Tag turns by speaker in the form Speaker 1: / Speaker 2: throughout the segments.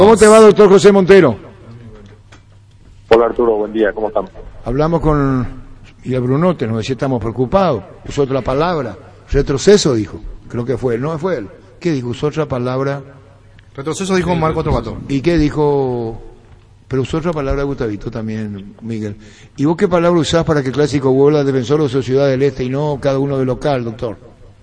Speaker 1: ¿Cómo te va, doctor José Montero?
Speaker 2: Hola Arturo, buen día, ¿cómo estamos?
Speaker 1: Hablamos con el Brunote, nos decía estamos preocupados, usó otra palabra, retroceso dijo, creo que fue él, no fue él. ¿Qué dijo? Usó otra palabra.
Speaker 3: Retroceso dijo Marco Trovato.
Speaker 1: ¿Y qué dijo? Pero usó otra palabra Gustavito también, Miguel. ¿Y vos qué palabra usás para que el Clásico vuelva defensor de Sociedad del Este y no cada uno de local, doctor?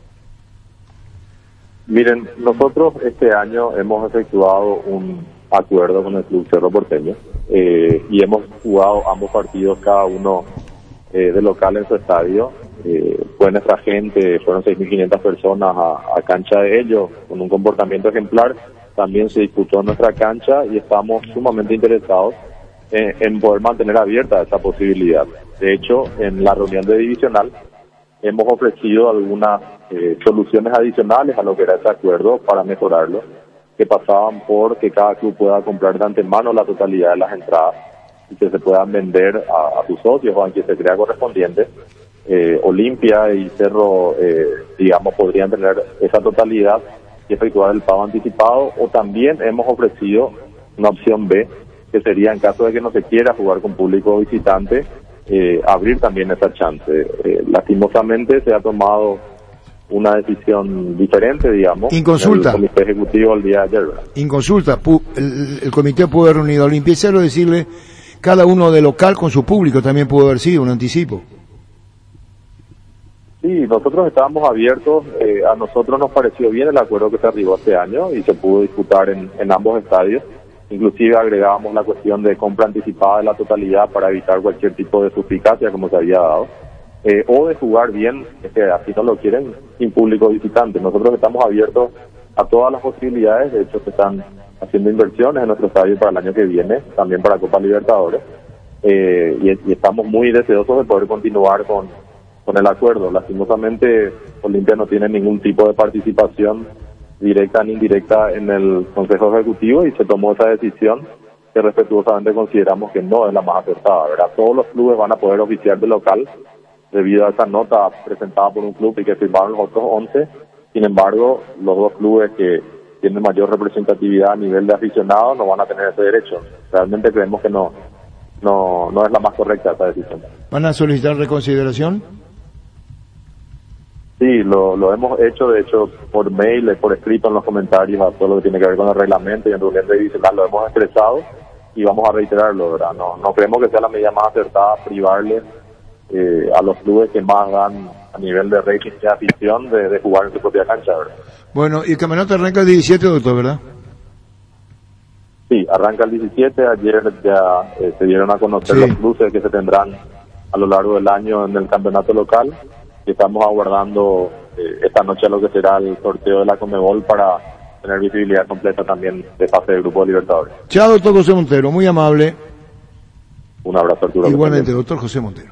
Speaker 2: Miren, nosotros este año hemos efectuado un acuerdo con el Club Cerro Porteño y hemos jugado ambos partidos, cada uno de local en su estadio. Fue nuestra gente, fueron 6.500 personas a cancha de ellos, con un comportamiento ejemplar. También se disputó en nuestra cancha y estamos sumamente interesados en poder mantener abierta esa posibilidad. De hecho, en la reunión de divisional hemos ofrecido algunas soluciones adicionales a lo que era ese acuerdo para mejorarlo, que pasaban por que cada club pueda comprar de antemano la totalidad de las entradas y que se puedan vender a sus socios o a quien se crea correspondiente. Olimpia y Cerro, digamos, podrían tener esa totalidad y efectuar el pago anticipado, o también hemos ofrecido una opción B, que sería en caso de que no se quiera jugar con público visitante, abrir también esa chance. Lastimosamente se ha tomado una decisión diferente, digamos,
Speaker 1: Inconsulta.
Speaker 2: el comité ejecutivo el día de ayer, ¿verdad?
Speaker 1: Inconsulta, el comité pudo haber reunido a Olimpia y Cerro, decirle, cada uno de local con su público también pudo haber sido un anticipo.
Speaker 2: Sí, nosotros estábamos abiertos, a nosotros nos pareció bien el acuerdo que se arribó este año y se pudo disputar en ambos estadios. Inclusive agregábamos la cuestión de compra anticipada de la totalidad para evitar cualquier tipo de suspicacia como se había dado, o de jugar bien, así no lo quieren, sin público visitante. Nosotros estamos abiertos a todas las posibilidades, de hecho se están haciendo inversiones en nuestro estadio para el año que viene, también para Copa Libertadores, y estamos muy deseosos de poder continuar con el acuerdo. Lastimosamente Olimpia no tiene ningún tipo de participación directa ni indirecta en el Consejo Ejecutivo y se tomó esa decisión que respetuosamente consideramos que no es la más acertada, ¿verdad? Todos los clubes van a poder oficiar de local debido a esa nota presentada por un club y que firmaron los otros 11. Sin embargo, los dos clubes que tienen mayor representatividad a nivel de aficionados no van a tener ese derecho. Realmente creemos que no es la más correcta esa decisión.
Speaker 1: ¿Van a solicitar reconsideración?
Speaker 2: Sí, lo hemos hecho, de hecho, por mail, por escrito en los comentarios, a todo lo que tiene que ver con el reglamento y en reunión divisional lo hemos expresado y vamos a reiterarlo, ¿verdad? No creemos que sea la medida más acertada privarle a los clubes que más dan a nivel de rating y afición de jugar en su propia cancha, ¿verdad?
Speaker 1: Bueno, y el campeonato arranca el 17, doctor, ¿verdad?
Speaker 2: Sí, arranca el 17, ayer ya se dieron a conocer los cruces que se tendrán a lo largo del año en el campeonato local. Estamos aguardando esta noche lo que será el sorteo de la Conmebol para tener visibilidad completa también de fase de Grupo de Libertadores.
Speaker 1: Chao, doctor José Montero, muy amable.
Speaker 2: Un abrazo, Arturo.
Speaker 1: Igualmente, doctor José Montero.